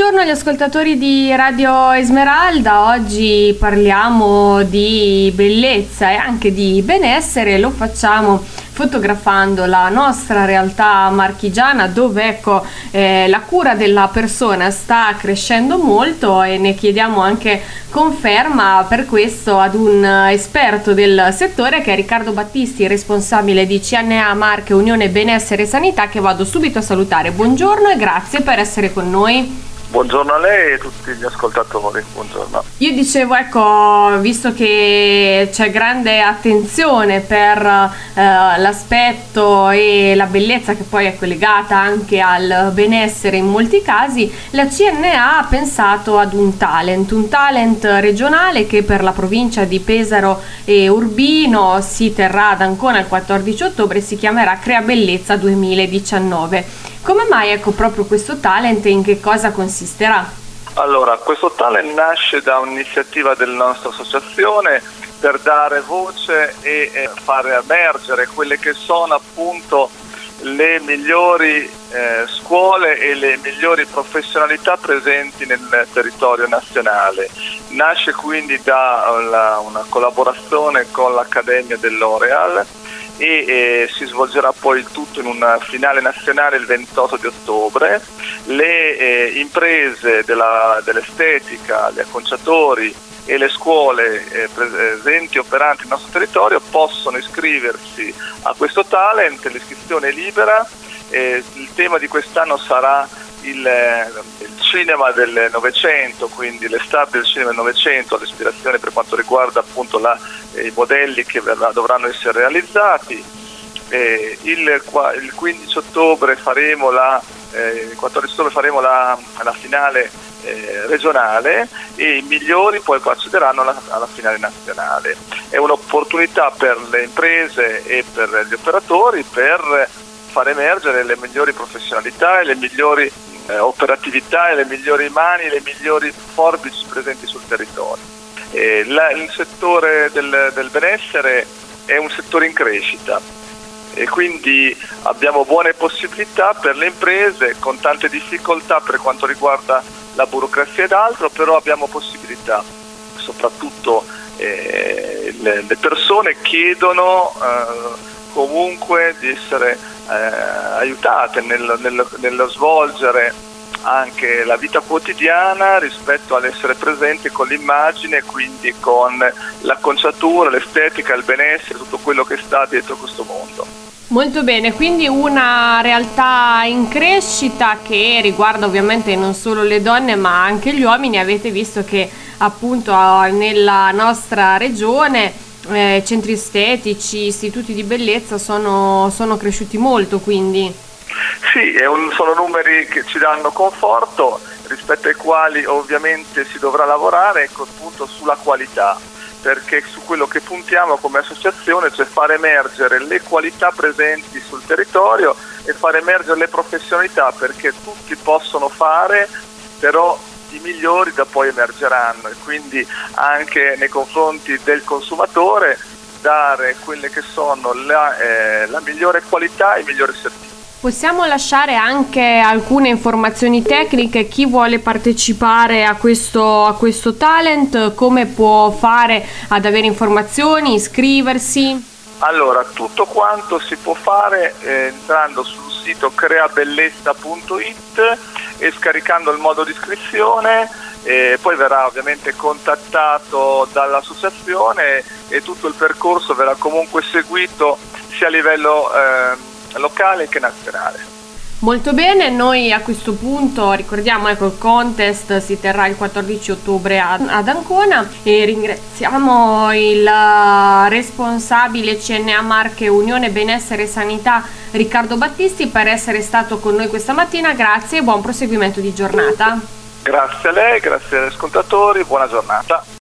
Buongiorno agli ascoltatori di Radio Esmeralda. Oggi parliamo di bellezza e anche di benessere. Lo facciamo fotografando la nostra realtà marchigiana, dove la cura della persona sta crescendo molto, e ne chiediamo anche conferma per questo ad un esperto del settore, che è Riccardo Battisti, responsabile di CNA Marche Unione Benessere e Sanità, che vado subito a salutare. Buongiorno e grazie per essere con noi. Buongiorno a lei e a tutti gli ascoltatori, buongiorno. Io dicevo, visto che c'è grande attenzione per l'aspetto e la bellezza, che poi è collegata anche al benessere in molti casi, la CNA ha pensato ad un talent regionale che per la provincia di Pesaro e Urbino si terrà ad Ancona il 14 ottobre, si chiamerà Crea Bellezza 2019. Come mai proprio questo talent e in che cosa consisterà? Allora, questo talent nasce da un'iniziativa della nostra associazione per dare voce e far emergere quelle che sono appunto le migliori scuole e le migliori professionalità presenti nel territorio nazionale. Nasce quindi da una collaborazione con l'Accademia dell'Oreal e si svolgerà poi il tutto in una finale nazionale il 28 di ottobre. Le imprese dell'estetica, gli acconciatori e le scuole presenti e operanti nel nostro territorio possono iscriversi a questo talent. L'iscrizione è libera. Il tema di quest'anno sarà il cinema del Novecento, quindi le star del cinema del Novecento, l'ispirazione per quanto riguarda appunto i modelli che dovranno essere realizzati. Il 15 ottobre faremo il 14 ottobre faremo la finale regionale e i migliori poi accederanno alla finale nazionale. È un'opportunità per le imprese e per gli operatori per far emergere le migliori professionalità e le migliori operatività e le migliori mani e le migliori forbici presenti sul territorio. Il settore del benessere è un settore in crescita e quindi abbiamo buone possibilità per le imprese, con tante difficoltà per quanto riguarda la burocrazia ed altro, però abbiamo possibilità, soprattutto le persone chiedono comunque di essere aiutate nello svolgere anche la vita quotidiana rispetto all'essere presenti con l'immagine, quindi con l'acconciatura, l'estetica, il benessere, tutto quello che sta dietro questo mondo. Molto bene, quindi una realtà in crescita che riguarda ovviamente non solo le donne ma anche gli uomini. Avete visto che appunto nella nostra regione centri estetici, istituti di bellezza sono cresciuti molto, quindi. Sì, sono numeri che ci danno conforto, rispetto ai quali ovviamente si dovrà lavorare, appunto sulla qualità, perché su quello che puntiamo come associazione, cioè far emergere le qualità presenti sul territorio e far emergere le professionalità, perché tutti possono fare, però i migliori da poi emergeranno, e quindi anche nei confronti del consumatore dare quelle che sono la migliore qualità e i migliori servizi. Possiamo lasciare anche alcune informazioni tecniche? Chi vuole partecipare a questo talent, come può fare ad avere informazioni, iscriversi? Allora, tutto quanto si può fare entrando sul sito creabellezza.it e scaricando il modo di iscrizione, poi verrà ovviamente contattato dall'associazione e tutto il percorso verrà comunque seguito sia a livello locale che nazionale. Molto bene, noi a questo punto ricordiamo il contest si terrà il 14 ottobre ad Ancona, e ringraziamo il responsabile CNA Marche Unione Benessere e Sanità Riccardo Battisti per essere stato con noi questa mattina. Grazie e buon proseguimento di giornata. Grazie a lei, grazie agli ascoltatori, buona giornata.